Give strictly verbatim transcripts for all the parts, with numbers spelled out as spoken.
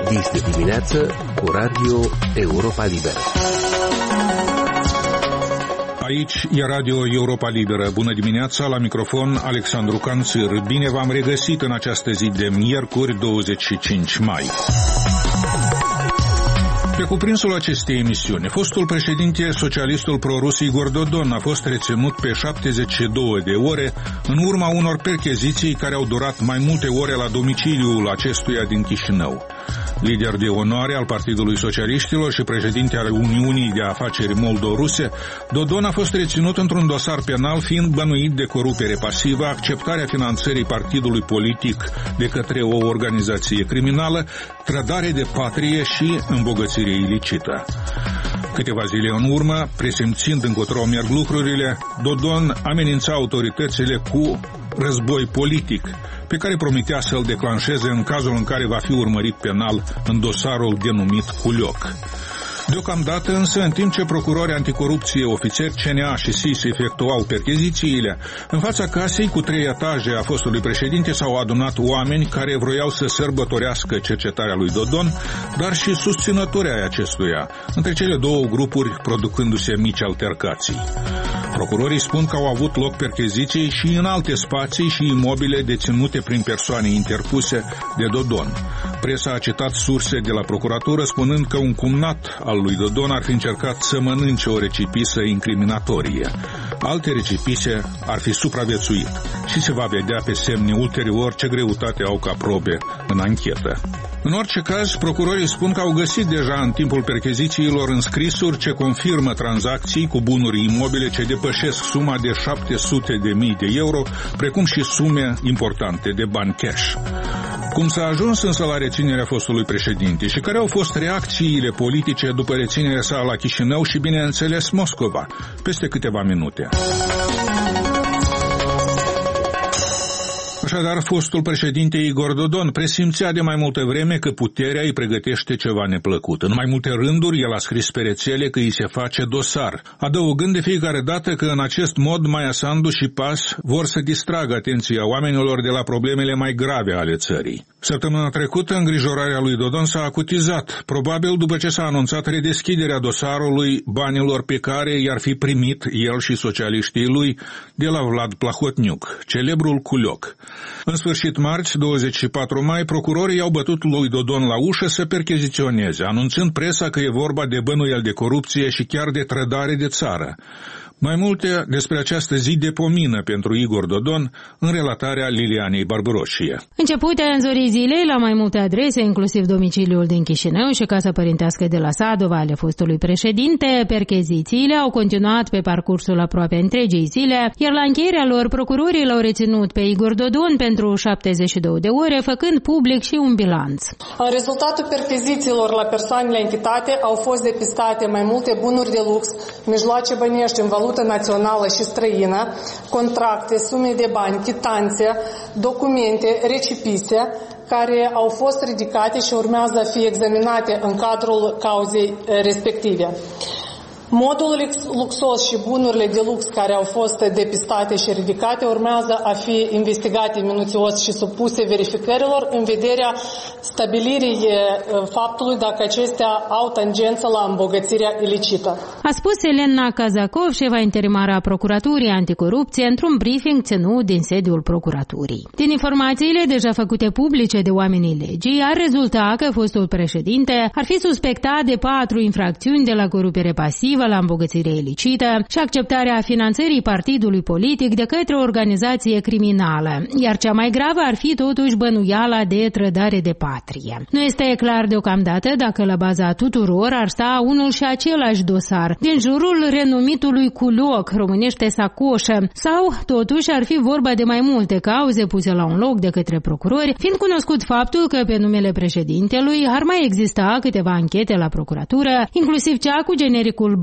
Este dimineață cu Radio Europa Liberă. Aici e Radio Europa Liberă. Bună dimineața, la microfon Alexandru Canțir. Bine v-am regăsit în această zi de miercuri, douăzeci și cinci mai. Pe cuprinsul acestei emisiuni, fostul președinte socialistul prorus Igor Dodon a fost reținut pe șaptezeci și două de ore în urma unor percheziții care au durat mai multe ore la domiciliul acestuia din Chișinău. Lider de onoare al Partidului Socialiștilor și președinte al Uniunii de Afaceri Moldo-Ruse, Dodon a fost reținut într-un dosar penal fiind bănuit de corupere pasivă, acceptarea finanțării partidului politic de către o organizație criminală, trădare de patrie și îmbogățire ilicită. Câteva zile în urmă, presimțind încotro merg lucrurile, Dodon amenința autoritățile cu război politic, pe care promitea să-l declanșeze în cazul în care va fi urmărit penal în dosarul denumit Culioc. Deocamdată însă, în timp ce procurorii anticorupție, ofițeri C N A și S I S efectuau perchezițiile, în fața casei cu trei etaje a fostului președinte s-au adunat oameni care vroiau să sărbătorească cercetarea lui Dodon, dar și susținători ai acestuia, între cele două grupuri producându-se mici altercații. Procurorii spun că au avut loc percheziții și în alte spații și imobile deținute prin persoane interpuse de Dodon. Presa a citat surse de la procuratură spunând că un cumnat al lui Dodon ar fi încercat să mănânce o recipisă incriminatorie. Alte recipise ar fi supraviețuit și se va vedea pe semne ulterior ce greutate au ca probe în anchetă. În orice caz, procurorii spun că au găsit deja în timpul perchezițiilor înscrisuri ce confirmă tranzacții cu bunuri imobile ce depășesc suma de șapte sute de mii de euro, precum și sume importante de bani cash. Cum s-a ajuns însă la reținerea fostului președinte și care au fost reacțiile politice după reținerea sa la Chișinău și, bineînțeles, Moscova, peste câteva minute. Așadar, fostul președinte Igor Dodon presimțea de mai multă vreme că puterea îi pregătește ceva neplăcut. În mai multe rânduri, el a scris pe rețele că îi se face dosar, adăugând de fiecare dată că în acest mod Maia Sandu și P A S vor să distragă atenția oamenilor de la problemele mai grave ale țării. Săptămâna trecută, îngrijorarea lui Dodon s-a acutizat, probabil după ce s-a anunțat redeschiderea dosarului banilor pe care i-ar fi primit el și socialiștii lui de la Vlad Plahotniuc, celebrul Culioc. În sfârșit marți, douăzeci și patru mai, procurorii i-au bătut lui Dodon la ușă să percheziționeze, anunțând presa că e vorba de bănuieli de corupție și chiar de trădare de țară. Mai multe despre această zi de pomină pentru Igor Dodon în relatarea Lilianei Barbaroșie. Începute în zorii zilei la mai multe adrese, inclusiv domiciliul din Chișinău și casa părintească de la Sadova ale fostului președinte, perchezițiile au continuat pe parcursul aproape întregii zile, iar la încheierea lor procurorii l-au reținut pe Igor Dodon pentru șaptezeci și două de ore, făcând public și un bilanț. În rezultatul perchezițiilor la persoanele închitate au fost depistate mai multe bunuri de lux, mijloace bănești în valută națională și străină, contracte, sume de bani, chitanțe, documente, recipise, care au fost ridicate și urmează a fi examinate în cadrul cauzei respective. Modul luxos și bunurile de lux care au fost depistate și ridicate urmează a fi investigate minuțios și supuse verificărilor în vederea stabilirii faptului dacă acestea au tangență la îmbogățirea ilicită. A spus Elena Kazakov, șefa interimară a Procuraturii Anticorupție, într-un briefing ținut din sediul Procuraturii. Din informațiile deja făcute publice de oamenii legii, ar rezulta că fostul președinte ar fi suspectat de patru infracțiuni de la corupere pasivă la îmbogățire ilicită și acceptarea finanțării partidului politic de către o organizație criminală, iar cea mai gravă ar fi totuși bănuiala de trădare de patrie. Nu este clar deocamdată dacă la baza tuturor ar sta unul și același dosar, din jurul renumitului Culioc, românește sacoșă, sau totuși ar fi vorba de mai multe cauze puse la un loc de către procurori, fiind cunoscut faptul că pe numele președintelui ar mai exista câteva anchete la procuratură, inclusiv cea cu genericul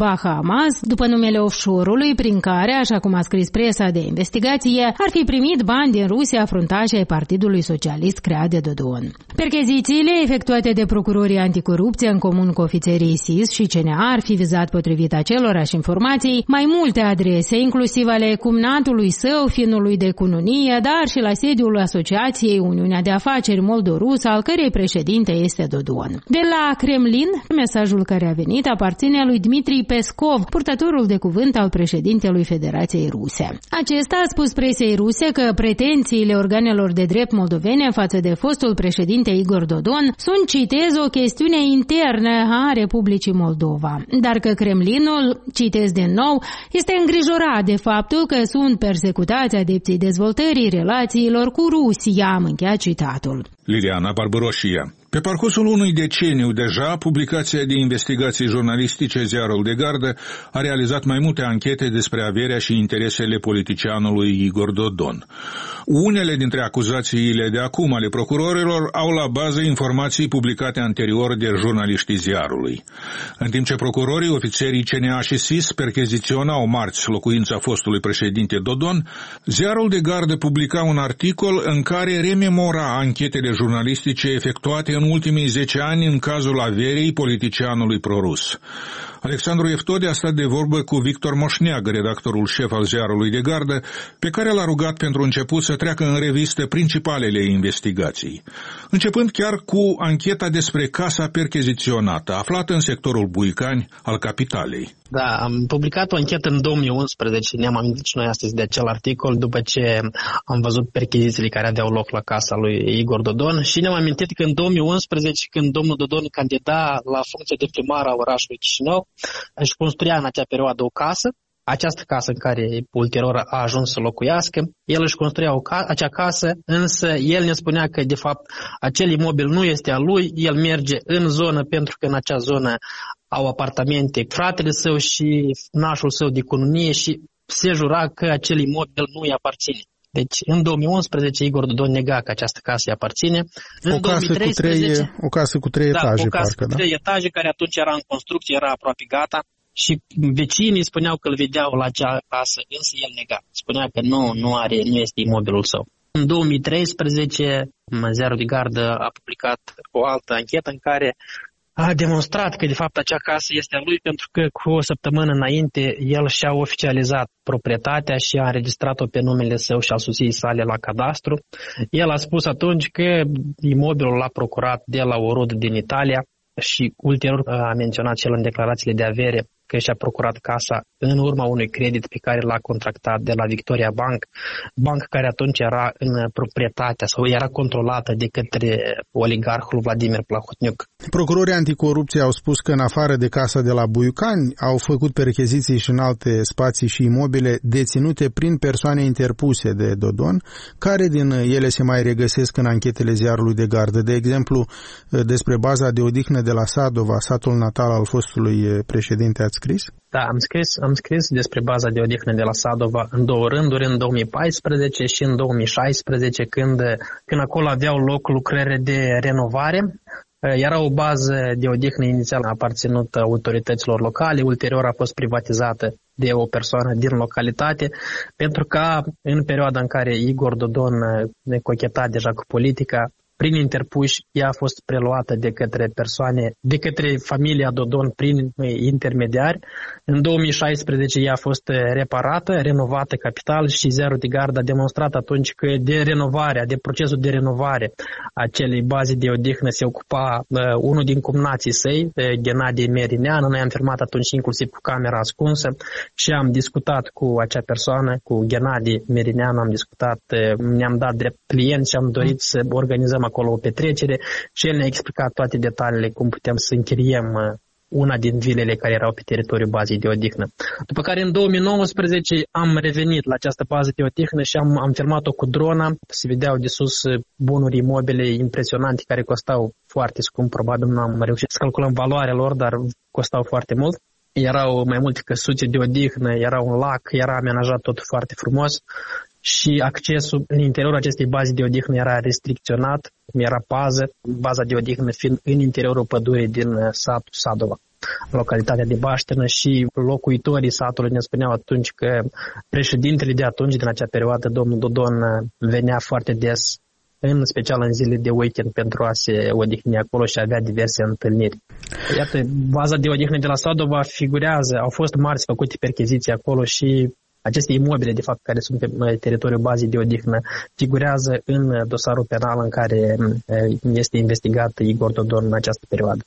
Bahamas, după numele offshore-ului prin care, așa cum a scris presa de investigație, ar fi primit bani din Rusia fruntașii ai Partidului Socialist creat de Dodon. Perchezițiile efectuate de procurorii anticorupție în comun cu ofițerii S I S și C N A ar fi vizat, potrivit acelorași informații, mai multe adrese, inclusiv ale cumnatului său, finului de cununie, dar și la sediul Asociației Uniunea de Afaceri Moldorus, al cărei președinte este Dodon. De la Kremlin, mesajul care a venit aparține lui Dmitri Peskov, purtătorul de cuvânt al președintelui Federației Ruse. Acesta a spus presei ruse că pretențiile organelor de drept moldovene față de fostul președinte Igor Dodon sunt, citez, o chestiune internă a Republicii Moldova, dar că Kremlinul, citez din nou, este îngrijorat de faptul că sunt persecutați adepții dezvoltării relațiilor cu Rusia, am încheiat citatul. Liliana Barbaroșia. Pe parcursul unui deceniu deja, publicația de investigații jurnalistice Ziarul de Gardă a realizat mai multe anchete despre averea și interesele politicianului Igor Dodon. Unele dintre acuzațiile de acum ale procurorilor au la bază informații publicate anterior de jurnaliștii Ziarului. În timp ce procurorii, ofițerii C N A și S I S percheziționau marți locuința fostului președinte Dodon, Ziarul de Gardă publica un articol în care rememora anchetele jurnalistice efectuate în ultimii zece ani în cazul averii politicianului prorus. Alexandru Eftode a stat de vorbă cu Victor Moșneagă, redactorul șef al Ziarului de Gardă, pe care l-a rugat pentru început să treacă în revistă principalele investigații, începând chiar cu ancheta despre casa percheziționată, aflată în sectorul Buicani al capitalei. Da, am publicat o anchetă în două mii unsprezece, ne-am amintit și noi astăzi de acel articol după ce am văzut perchezițiile care aveau loc la casa lui Igor Dodon și ne-am amintit că în două mii unsprezece, când domnul Dodon candida la funcție de primar a orașului Chișinău, își construia în acea perioadă o casă, această casă în care ulterior a ajuns să locuiască. El își construia o ca- acea casă, însă el ne spunea că de fapt acel imobil nu este al lui, el merge în zonă pentru că în acea zonă au apartamente fratele său și nașul său de cununie și se jura că acel imobil nu îi aparține. Deci, în două mii unsprezece, Igor Dodon nega că această casă îi aparține. În o, casă cu trei, o casă cu trei da, etaje, o casă parcă, cu trei da? etaje, care atunci era în construcție, era aproape gata și vecinii spuneau că îl vedeau la acea casă, însă el nega. Spunea că nu, nu, are, nu este imobilul său. În două mii treisprezece, Ziarul de Gardă a publicat o altă anchetă în care a demonstrat că de fapt acea casă este a lui pentru că cu o săptămână înainte el și-a oficializat proprietatea și a înregistrat-o pe numele său și al soției sale la cadastru. El a spus atunci că imobilul l-a procurat de la o rudă din Italia și ulterior a menționat cel în declarațiile de avere că și-a procurat casa în urma unui credit pe care l-a contractat de la Victoria Bank, bancă care atunci era în proprietatea sau era controlată de către oligarhul Vladimir Plahotniuc. Procurorii anticorupție au spus că în afară de casa de la Buicani au făcut percheziții și în alte spații și imobile deținute prin persoane interpuse de Dodon, care din ele se mai regăsesc în anchetele Ziarului de Gardă. De exemplu, despre baza de odihnă de la Sadova, satul natal al fostului președinte, ați scris? Da, am scris, am scris despre baza de odihnă de la Sadova în două rânduri, în două mii paisprezece și în două mii șaisprezece, când, când acolo aveau loc lucrări de renovare. Era o bază de odihnă inițial aparținută autorităților locale, ulterior a fost privatizată de o persoană din localitate, pentru că în perioada în care Igor Dodon ne cocheta deja cu politica, prin interpuși, ea a fost preluată de către persoane, de către familia Dodon prin intermediari. În două mii șaisprezece ea a fost reparată, renovată capital și Ziarul de Gardă a demonstrat atunci că de renovarea, de procesul de renovare a acelei baze de odihnă se ocupa uh, unul din cumnații săi, uh, Ghenadie Merineanu. Noi am filmat atunci inclusiv cu camera ascunsă și am discutat cu acea persoană, cu Ghenadie Merineanu, am discutat, uh, ne-am dat drept client și am dorit să organizăm acolo o petrecere și el ne-a explicat toate detaliile cum putem să închiriem una din vilele care erau pe teritoriul bazei de odihnă. După care în două mii nouăsprezece am revenit la această bază de odihnă și am, am filmat-o cu drona. Se vedeau de sus bunuri imobile impresionante care costau foarte scump, probabil nu am reușit să calculăm valoarea lor, dar costau foarte mult. Erau mai multe căsuțe de odihnă, era un lac, era amenajat tot foarte frumos și accesul în interiorul acestei baze de odihnă era restricționat, cum era pază, baza de odihnă fiind în interiorul pădurii din satul Sadova. localitatea de Baștenă, și locuitorii satului ne spuneau atunci că președintele de atunci, din acea perioadă, domnul Dodon, venea foarte des, în special în zile de weekend, pentru a se odihni acolo și avea diverse întâlniri. Iată, baza de odihnă de la Sadova figurează, au fost mari făcute percheziții acolo și aceste imobile, de fapt, care sunt pe teritoriul bazei de odihnă, figurează în dosarul penal în care este investigat Igor Dodon în această perioadă.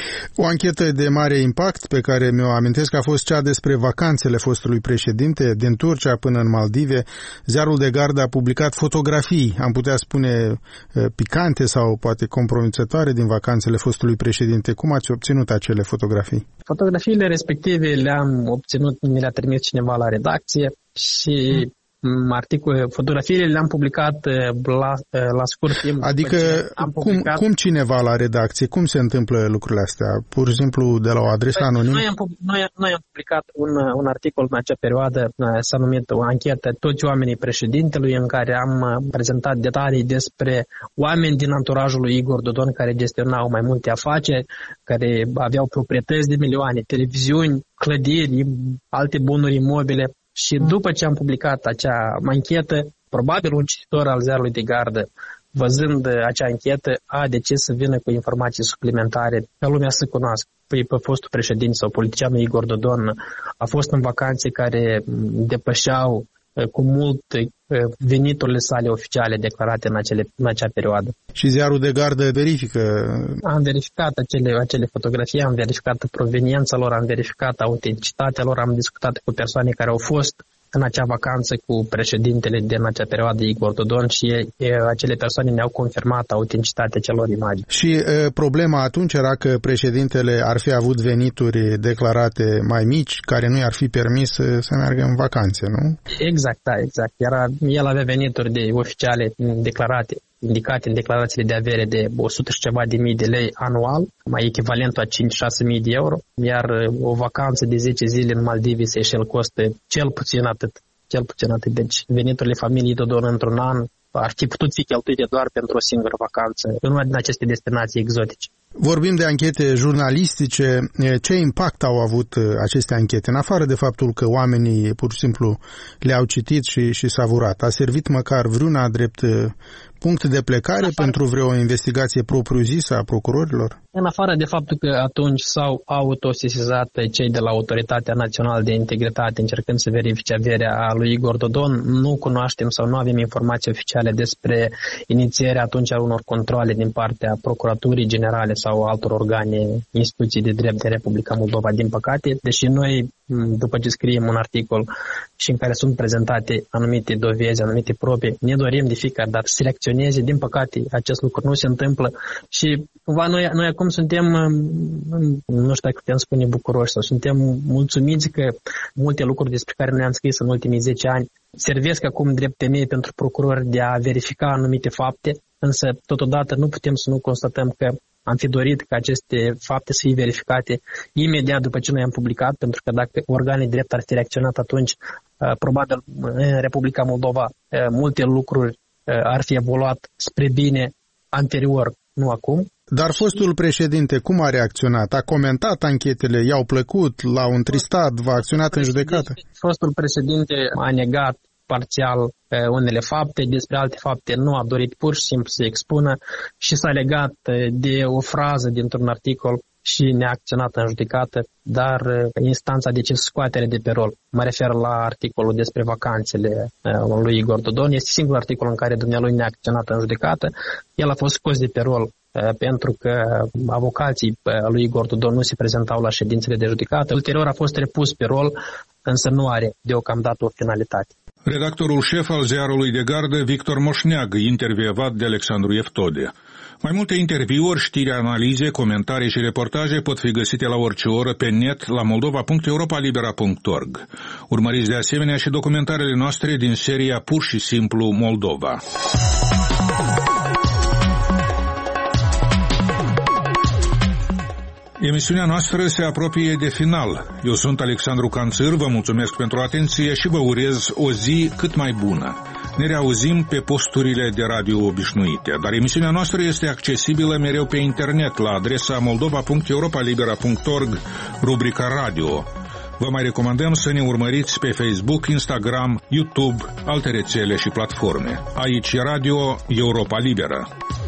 O anchetă de mare impact pe care mi-o amintesc a fost cea despre vacanțele fostului președinte din Turcia până în Maldive. Ziarul de Gardă a publicat fotografii, am putea spune picante sau poate compromițătoare, din vacanțele fostului președinte. Cum ați obținut acele fotografii? Fotografiile respective le-am obținut, mi le-a trimis cineva la redacție și articole, fotografiile le-am publicat la, la scurt timp. Adică am publicat... cum, cum cineva la redacție, cum se întâmplă lucrurile astea? Pur și simplu de la o adresă anonimă? Noi am, noi, noi am publicat un, un articol în acea perioadă, s-a numit o anchetă Toți oamenii președintelui, în care am prezentat detalii despre oameni din anturajul lui Igor Dodon care gestionau mai multe afaceri, care aveau proprietăți de milioane, televiziuni, clădiri, alte bunuri imobile. Și după ce am publicat acea anchetă, probabil un cititor al Ziarului de Gardă, văzând acea anchetă, a decis să vină cu informații suplimentare ca lumea să cunoască. Păi pe fostul președinte sau politicianul Igor Dodon a fost în vacanțe care depășeau cu mult veniturile sale oficiale declarate în, acele, în acea perioadă. Și Ziarul de Gardă verifică? Am verificat acele, acele fotografii, am verificat proveniența lor, am verificat autenticitatea lor, am discutat cu persoane care au fost în acea vacanță cu președintele din acea perioadă, Igor Dodon, și e, acele persoane ne-au confirmat autenticitatea celor imagini. Și e, problema atunci era că președintele ar fi avut venituri declarate mai mici, care nu i-ar fi permis să, să meargă în vacanțe, nu? Exact, da, exact. Era, el avea venituri de oficiale declarate, indicate în declarațiile de avere de o sută și ceva de mii de lei anual, mai echivalentul a cinci-șase mii de euro, iar o vacanță de zece zile în Maldive, Seychelles, costă cel puțin atât. Cel puțin atât. Deci veniturile familiei Dodon într-un an ar fi putut fi cheltuite doar pentru o singură vacanță în una din aceste destinații exotice. Vorbim de anchete jurnalistice. Ce impact au avut aceste anchete? În afară de faptul că oamenii pur și simplu le-au citit și, și savurat, a servit măcar vreuna drept punct de plecare afară, pentru vreo investigație propriu-zisă a procurorilor? În afară de faptul că atunci s-au autosesizat cei de la Autoritatea Națională de Integritate încercând să verifice averea a lui Igor Dodon, nu cunoaștem sau nu avem informații oficiale despre inițierea atunci a unor controle din partea Procuraturii Generale sau altor organe, instituții de drept de Republica Moldova, din păcate, deși noi, după ce scriem un articol și în care sunt prezentate anumite dovezi, anumite probe, ne dorim de fiecare dată să reacționeze. Din păcate, acest lucru nu se întâmplă și cumva noi, noi acum suntem, nu știu dacă putem spune bucuroși sau suntem mulțumiți că multe lucruri despre care noi am scris în ultimii zece ani servesc acum drept temei pentru procurori de a verifica anumite fapte, însă totodată nu putem să nu constatăm că am fi dorit ca aceste fapte să fie verificate imediat după ce noi am publicat, pentru că dacă organele drept ar fi reacționat atunci, probabil în Republica Moldova multe lucruri ar fi evoluat spre bine anterior, nu acum. Dar fostul președinte cum a reacționat? A comentat anchetele? I-au plăcut? L-au întristat? V-a acționat în judecată? Fostul președinte a negat parțial unele fapte, despre alte fapte nu a dorit pur și simplu să expună și s-a legat de o frază dintr-un articol și ne-a acționat în judecată, dar instanța a decis scoatere de pe rol. Mă refer la articolul despre vacanțele lui Igor Dodon. Este singurul articol în care dumnealui ne-a acționat în judecată. El a fost scos de pe rol pentru că avocații lui Igor Dodon nu se prezentau la ședințele de judecată. Ulterior a fost repus pe rol, însă nu are deocamdată o finalitate. Redactorul șef al Ziarului de Gardă, Victor Moșneag, intervievat de Alexandru Eftode. Mai multe interviuri, știri, analize, comentarii și reportaje pot fi găsite la orice oră pe net la moldova punct europa libera punct org. Urmăriți de asemenea și documentarele noastre din seria Pur și simplu Moldova. Emisiunea noastră se apropie de final. Eu sunt Alexandru Canțir, vă mulțumesc pentru atenție și vă urez o zi cât mai bună. Ne reauzim pe posturile de radio obișnuite, dar emisiunea noastră este accesibilă mereu pe internet la adresa moldova punct europa libera punct org, rubrica radio. Vă mai recomandăm să ne urmăriți pe Facebook, Instagram, YouTube, alte rețele și platforme. Aici e Radio Europa Liberă.